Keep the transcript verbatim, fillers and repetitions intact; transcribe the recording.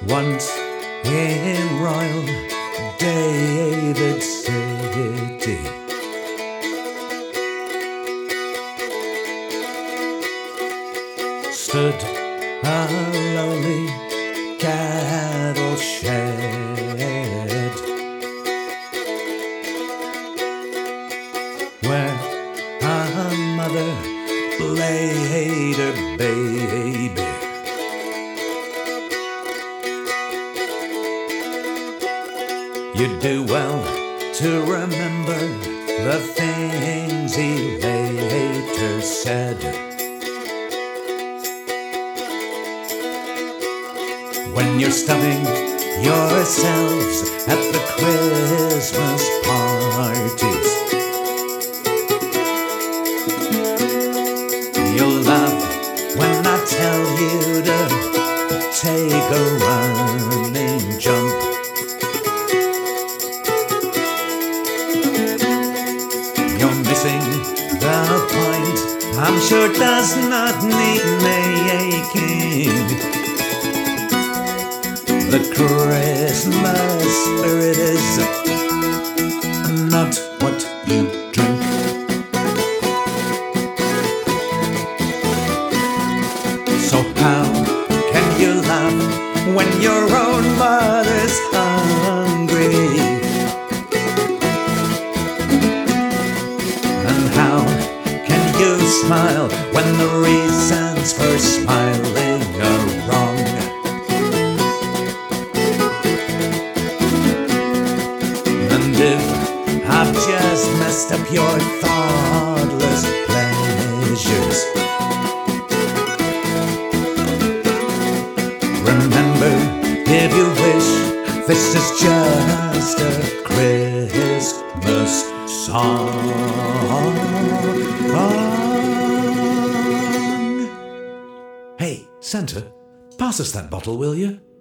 Once in Royal David City, stood a lowly cattle shed, where a mother laid her baby. You'd do well to remember the things he later said. When you're stuffing yourselves at the Christmas parties, you'll laugh when I tell you to take a running jump. You're missing the point, I'm sure does not need making. The Christmas spirit is not what you drink. So how can you laugh when your own mother's hungry? And how can you smile when the reasons for smiling are wrong? And if I've just messed up your thoughtless pleasures, remember, if you wish, this is just a Christmas song. Hey, Santa, pass us that bottle, will you?